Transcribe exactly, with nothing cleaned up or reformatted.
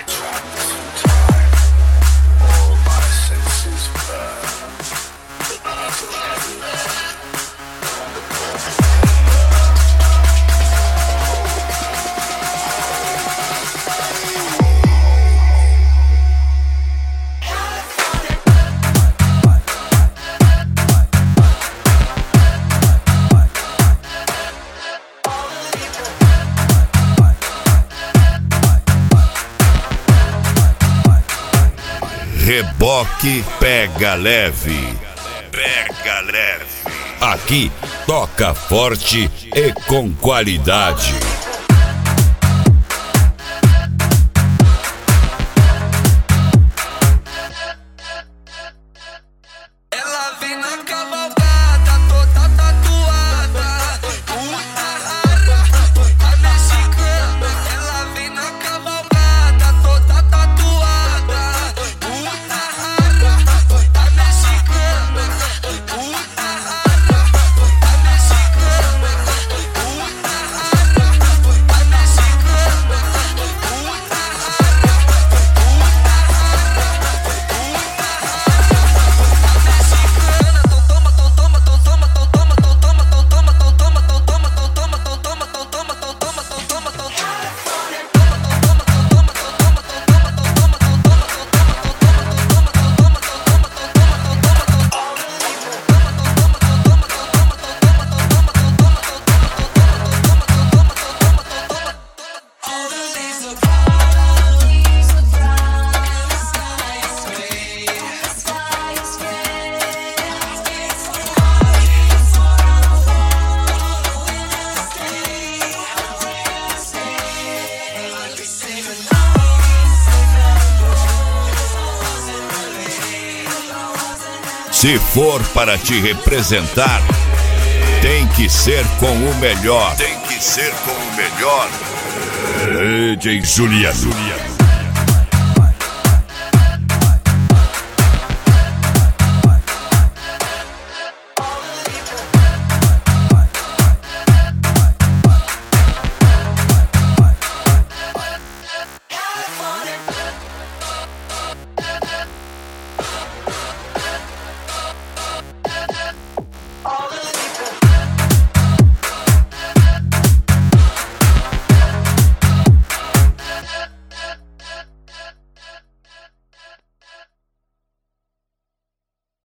Reboque pega leve, pega leve. Aqui toca forte e com qualidade. Ela vem na cavalgada, toda tatuada, puta rara, a mexicana. Ela vem na cavalgada, toda tatuada, puta rara, a mexicana. Puta rara, a mexicana. Puta rara, a mexicana. Puta rara, puta Se for para te representar, tem que ser com o melhor. Tem que ser com o melhor. D J Juliano.